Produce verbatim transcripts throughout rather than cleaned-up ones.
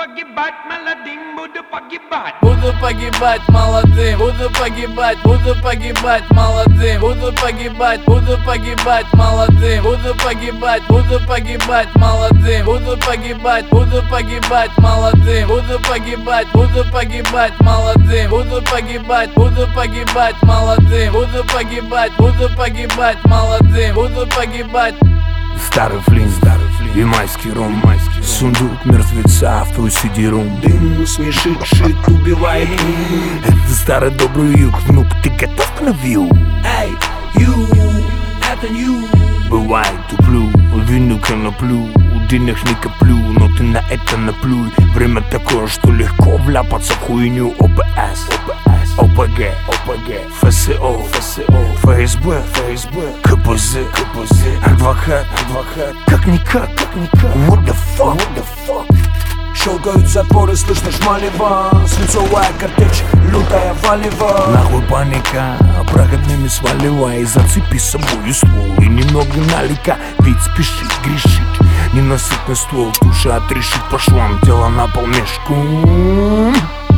погибать молодым, буду погибать. Буду погибать молодым, буду погибать, буду погибать молодым, буду погибать, буду погибать молодым, буду погибать, буду погибать молодым, буду погибать, буду погибать молодым, буду погибать, буду погибать молодым, буду погибать, буду погибать молодым, буду погибать, буду погибать молодым, буду погибать. Старый флинт, старый флинт и майский ром, майский сундук мертвеца в твой сидирум. Дым смешит, шит, убивает. Это старый добрый юг, внук, ты готов к навью? Эй, ю, это ю. Бывает, туплю, вину коноплю, денег не коплю, но ты на это наплюй. Время такое, что легко вляпаться в хуйню. ОПС, ОПС, ОПГ, ОПГ, ФСО, ФСО, ФСБ, ФСБ, КПЗ, КПЗ, адвокат, адвокат. Как-никак, как-никак. What the fuck, what the fuck? Щелкают затворы, слышно шмалево. Свинцовая картечь, лютая валева. Нахуй паника, проходными сваливай. Зацепи с собой ствол и немного налика. Ведь спешить, грешить, ненасытный ствол. Душа отрешить по швам, тело на пол мешком.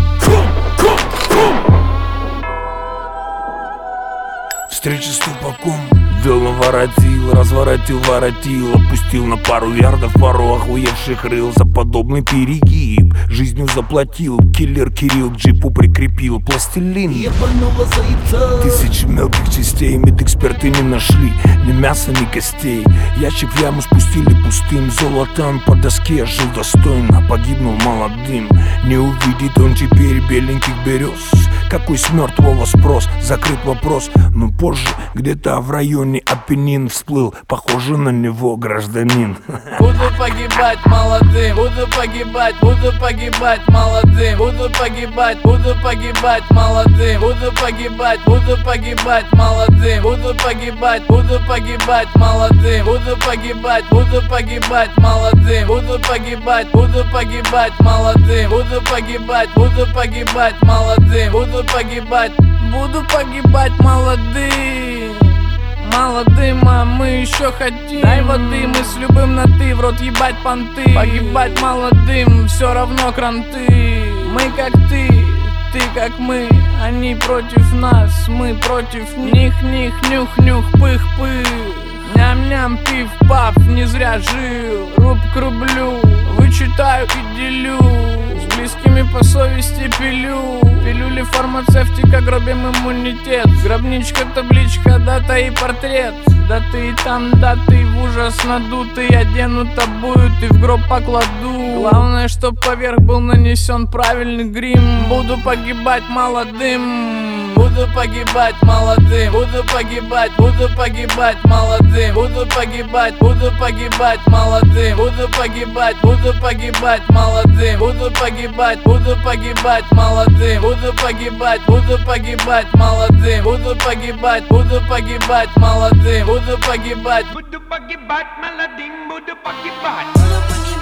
Встреча с тупаком, вел воротил, разворотил, воротил, опустил на пару ярдов пару охуевших рыл. За подобный перегиб жизнью заплатил. Киллер Кирилл к джипу прикрепил пластилин. Тысячи мелких частей медэксперты не нашли ни мяса, ни костей. Ящик в яму спустили пустым. Золотом по доске жил достойно, погибнул молодым. Не увидит он теперь беленьких берез. Какой с мертвого спрос, закрыт вопрос. Но позже где-то в районе Апеннин всплыл, похоже на него гражданин. Буду погибать молодым, буду погибать, буду погибать молодым, буду погибать, буду погибать молодым, буду погибать, буду погибать молодым, буду погибать, буду погибать молодым, буду погибать, буду погибать молодым, буду погибать, буду погибать молодым, буду погибать, буду погибать молодым, буду погибать, буду погибать молодым. Молодым, а мы еще хотим. Дай воды, мы с любым на ты, в рот ебать понты. Погибать молодым, все равно кранты. Мы как ты, ты как мы. Они против нас, мы против них. Них, нюх, нюх, пых, пых. Ням-ням, пив-паф, не зря жил. Руб к рублю, вычитаю и делю. С близкими по совести пилю. Пилюли фармацевтика, гробим иммунитет. Гробничка, табличка, дата и портрет. Да ты и там, да ты в ужас надутый. Одену тобою, ты в гроб покладу. Главное, чтоб поверх был нанесен правильный грим. Буду погибать молодым. Буду погибать молодым. Буду погибать, буду погибать молодым. Буду погибать, буду погибать молодым. Буду погибать, буду погибать молодым. Буду погибать, буду погибать молодым. Буду погибать, буду погибать молодым. Буду погибать, буду погибать молодым. Буду погибать, Буду погибать молодым, буду погибать. Буду погибать.